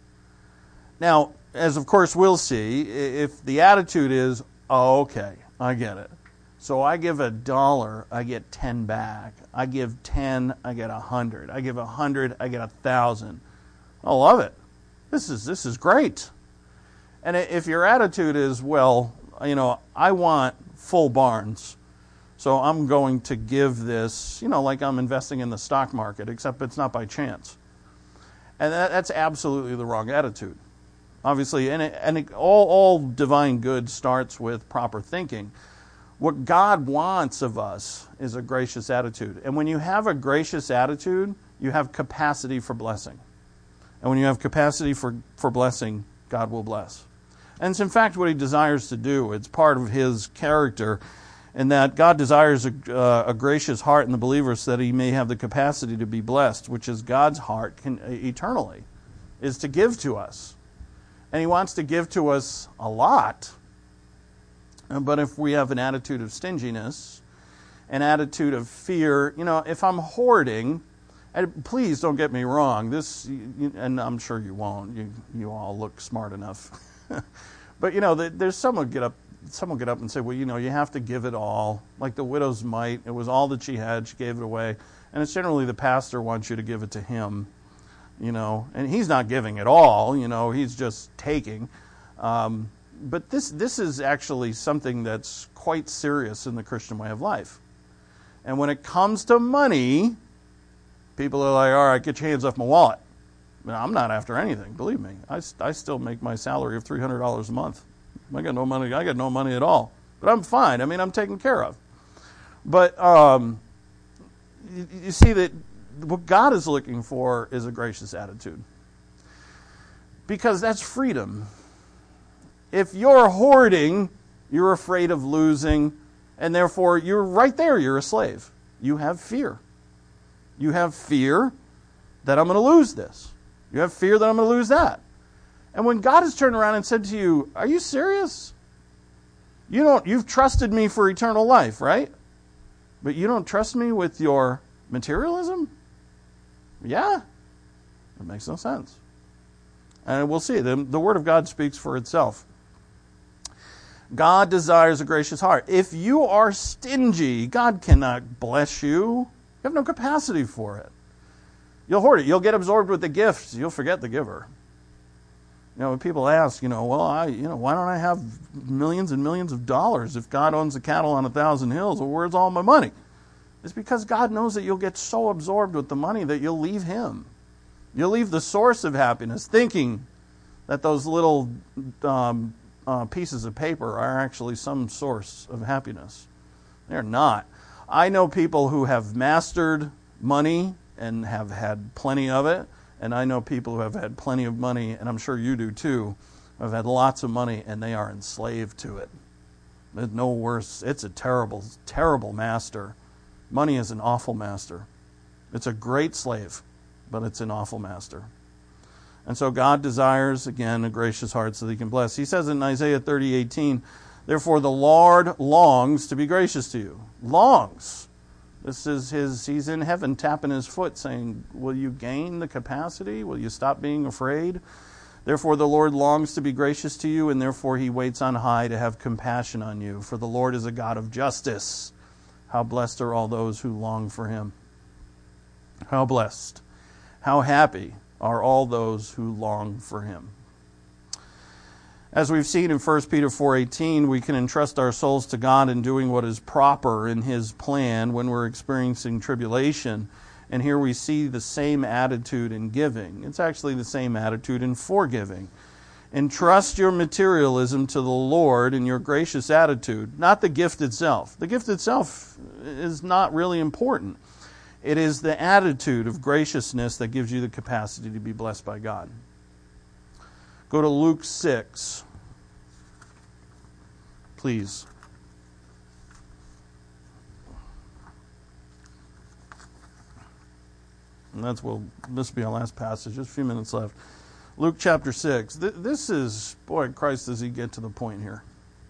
Now, as of course we'll see, if the attitude is, oh, okay, I get it. So I give $1, I get 10 back. I give 10, I get 100. I give 100, I get 1,000. I love it. This is great. And if your attitude is, well, I want full barns, so I'm going to give this, like I'm investing in the stock market, except it's not by chance. And that's absolutely the wrong attitude. Obviously, all divine good starts with proper thinking. What God wants of us is a gracious attitude. And when you have a gracious attitude, you have capacity for blessing. And when you have capacity for blessing, God will bless. And it's in fact what he desires to do. It's part of his character, and that God desires a gracious heart in the believer so that he may have the capacity to be blessed, which is God's heart eternally, is to give to us. And he wants to give to us a lot. But if we have an attitude of stinginess, an attitude of fear, if I'm hoarding, and please don't get me wrong, and I'm sure you won't, you all look smart enough. But there's someone get up and say, well, you have to give it all, like the widow's mite. It was all that she had, she gave it away. And it's generally the pastor wants you to give it to him, and he's not giving it all, he's just taking. But this is actually something that's quite serious in the Christian way of life. And when it comes to money, people are like, all right, get your hands off my wallet. I'm not after anything, believe me. I still make my salary of $300 a month. I got no money at all. But I'm fine. I'm taken care of. But you see that what God is looking for is a gracious attitude. Because that's freedom. If you're hoarding, you're afraid of losing, and therefore you're right there, you're a slave. You have fear. You have fear that I'm going to lose this. You have fear that I'm going to lose that. And when God has turned around and said to you, are you serious? You've trusted me for eternal life, right? But you don't trust me with your materialism? Yeah. It makes no sense. And we'll see. The Word of God speaks for itself. God desires a gracious heart. If you are stingy, God cannot bless you. You have no capacity for it. You'll hoard it. You'll get absorbed with the gifts. You'll forget the giver. When people ask, why don't I have millions and millions of dollars if God owns the cattle on 1,000 hills? Well, where's all my money? It's because God knows that you'll get so absorbed with the money that you'll leave Him. You'll leave the source of happiness thinking that those little pieces of paper are actually some source of happiness. They're not. I know people who have mastered money and have had plenty of it, and I know people who have had plenty of money, and I'm sure you do too, have had lots of money, and they are enslaved to it. It's no worse. It's a terrible, terrible master. Money is an awful master. It's a great slave, but it's an awful master. And so God desires, again, a gracious heart so that He can bless. He says in Isaiah 30:18, therefore the Lord longs to be gracious to you. Longs. This is He's in heaven tapping His foot saying, will you gain the capacity? Will you stop being afraid? Therefore the Lord longs to be gracious to you, and therefore He waits on high to have compassion on you. For the Lord is a God of justice. How blessed are all those who long for Him. How blessed, how happy are all those who long for Him. As we've seen in 1 Peter 4:18, we can entrust our souls to God in doing what is proper in His plan when we're experiencing tribulation. And here we see the same attitude in giving. It's actually the same attitude in forgiving. Entrust your materialism to the Lord in your gracious attitude, not the gift itself. The gift itself is not really important. It is the attitude of graciousness that gives you the capacity to be blessed by God. Go to Luke 6, please. And this will be our last passage. Just a few minutes left. Luke chapter 6. This is, boy, Christ, does He get to the point here.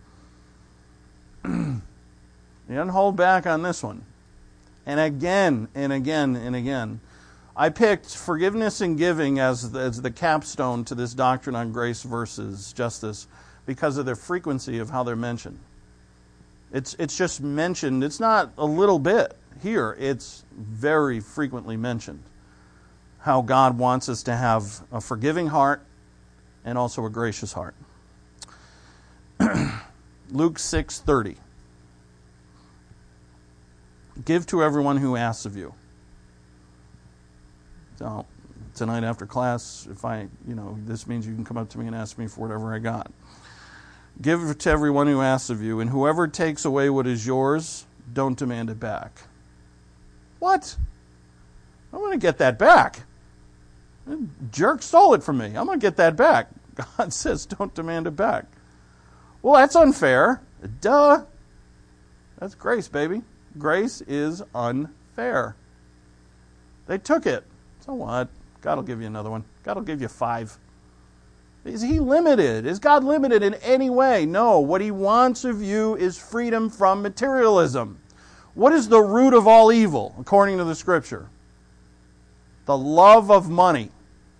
He doesn't hold back on this one. And again, and again, and again. I picked forgiveness and giving as the capstone to this doctrine on grace versus justice because of the frequency of how they're mentioned. It's just mentioned. It's not a little bit here. It's very frequently mentioned. How God wants us to have a forgiving heart and also a gracious heart. Luke 6:30. Give to everyone who asks of you. So, tonight after class, this means you can come up to me and ask me for whatever I got. Give to everyone who asks of you, and whoever takes away what is yours, don't demand it back. What? I'm going to get that back. The jerk stole it from me. I'm going to get that back. God says, don't demand it back. Well, that's unfair. Duh. That's grace, baby. Grace is unfair. They took it. So what? God will give you another one. God will give you 5. Is he limited? Is God limited in any way? No. What he wants of you is freedom from materialism. What is the root of all evil, according to the Scripture? The love of money.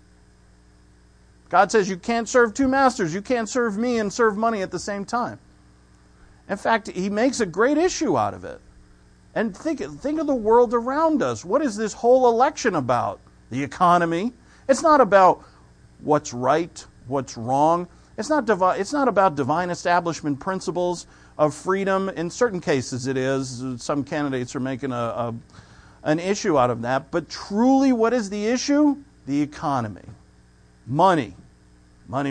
God says you can't serve 2 masters. You can't serve me and serve money at the same time. In fact, he makes a great issue out of it. And think of the world around us. What is this whole election about? The economy. It's not about what's right, what's wrong. It's not about divine establishment principles of freedom. In certain cases it is. Some candidates are making an issue out of that. But truly, what is the issue? The economy. Money. Money.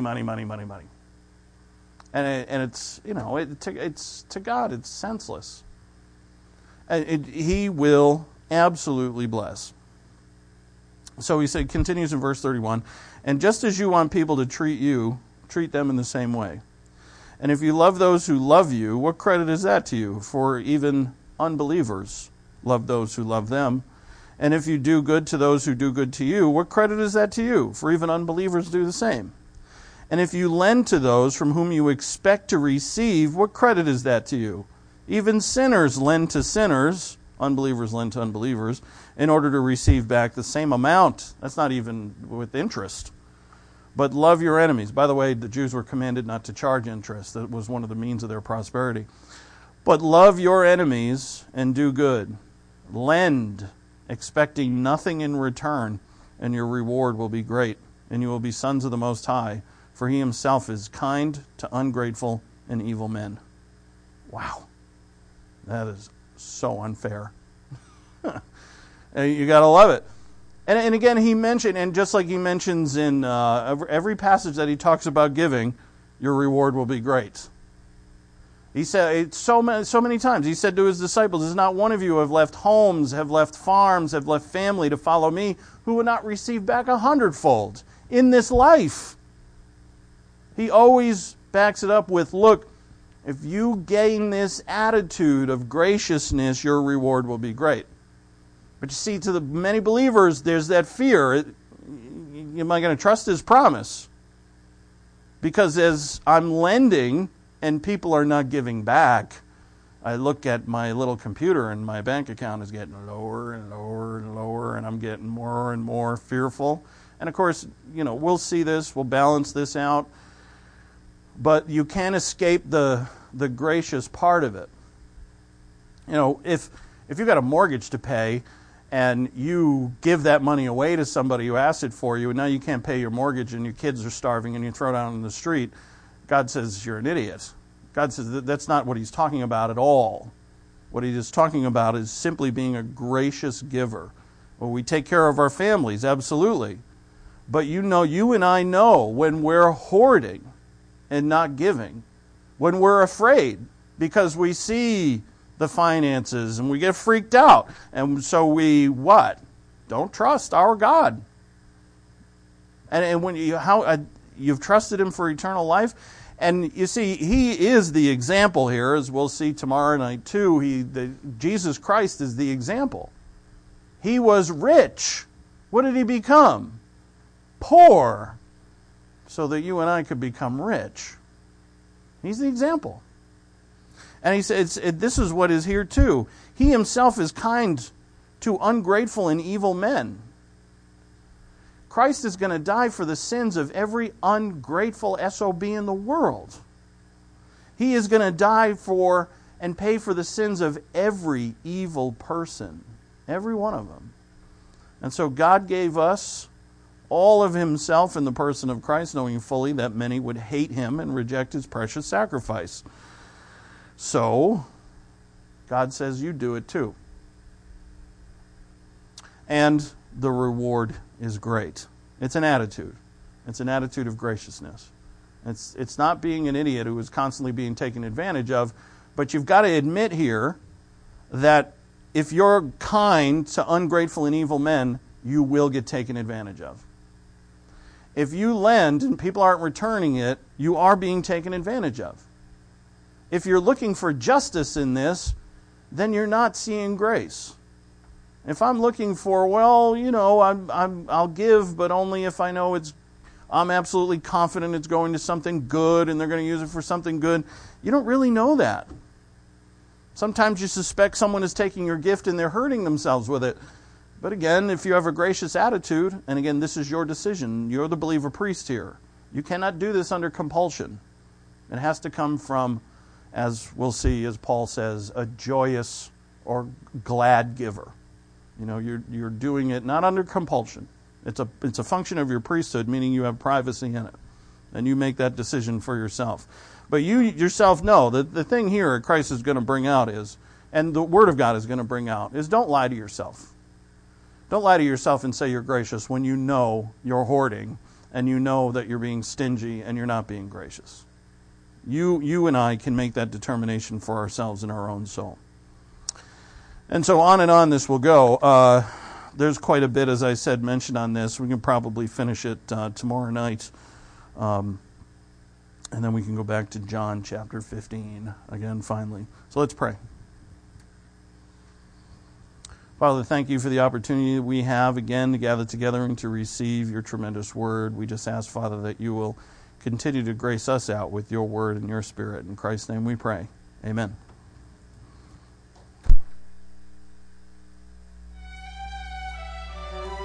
And it's, it's to God, it's senseless. And he will absolutely bless. So he continues in verse 31, and just as you want people to treat you, treat them in the same way. And if you love those who love you, what credit is that to you? For even unbelievers love those who love them. And if you do good to those who do good to you, what credit is that to you? For even unbelievers do the same. And if you lend to those from whom you expect to receive, what credit is that to you? Even sinners lend to sinners, unbelievers lend to unbelievers, in order to receive back the same amount. That's not even with interest. But love your enemies. By the way, the Jews were commanded not to charge interest. That was one of the means of their prosperity. But love your enemies and do good. Lend, expecting nothing in return, and your reward will be great, and you will be sons of the Most High, for he himself is kind to ungrateful and evil men. Wow. That is so unfair. You got to love it. And again, he mentioned, and just like he mentions in every passage that he talks about giving, your reward will be great. He said so many times, he said to his disciples, "Is not one of you who have left homes, have left farms, have left family to follow me, who will not receive back 100-fold in this life?" He always backs it up with, look, if you gain this attitude of graciousness, your reward will be great. But you see, to the many believers, there's that fear. Am I going to trust his promise? Because as I'm lending and people are not giving back, I look at my little computer and my bank account is getting lower and lower and lower, and I'm getting more and more fearful. And of course, we'll see this, we'll balance this out. But you can't escape the gracious part of it. If you've got a mortgage to pay and you give that money away to somebody who asked it for you, and now you can't pay your mortgage and your kids are starving and you throw it out on the street, God says you're an idiot. God says that's not what he's talking about at all. What he is talking about is simply being a gracious giver. Well, we take care of our families, absolutely. But you and I know when we're hoarding and not giving, when we're afraid because we see the finances and we get freaked out, and so we what? Don't trust our God. And when you've trusted him for eternal life, and you see, he is the example here, as we'll see tomorrow night too. Jesus Christ is the example. He was rich. What did he become? Poor, so that you and I could become rich. He's the example. And he says, this is what is here too. He himself is kind to ungrateful and evil men. Christ is going to die for the sins of every ungrateful SOB in the world. He is going to die for and pay for the sins of every evil person. Every one of them. And so God gave us all of himself in the person of Christ, knowing fully that many would hate him and reject his precious sacrifice. So, God says you do it too. And the reward is great. It's an attitude. It's an attitude of graciousness. It's not being an idiot who is constantly being taken advantage of, but you've got to admit here that if you're kind to ungrateful and evil men, you will get taken advantage of. If you lend and people aren't returning it, you are being taken advantage of. If you're looking for justice in this, then you're not seeing grace. If I'm looking for, I'll give, but only if I know I'm absolutely confident it's going to something good and they're going to use it for something good, you don't really know that. Sometimes you suspect someone is taking your gift and they're hurting themselves with it. But again, if you have a gracious attitude, and again, this is your decision, you're the believer priest here. You cannot do this under compulsion. It has to come from, as we'll see, as Paul says, a joyous or glad giver. You're doing it not under compulsion. It's a function of your priesthood, meaning you have privacy in it. And you make that decision for yourself. But you yourself know that the thing here Christ is going to bring out is, and the Word of God is going to bring out, is don't lie to yourself. Don't lie to yourself and say you're gracious when you know you're hoarding and you know that you're being stingy and you're not being gracious. You and I can make that determination for ourselves in our own soul. And so on this will go. There's quite a bit, as I said, mentioned on this. We can probably finish it tomorrow night. And then we can go back to John chapter 15 again, finally. So let's pray. Father, thank you for the opportunity that we have again to gather together and to receive your tremendous word. We just ask, Father, that you will continue to grace us out with your word and your spirit. In Christ's name we pray. Amen.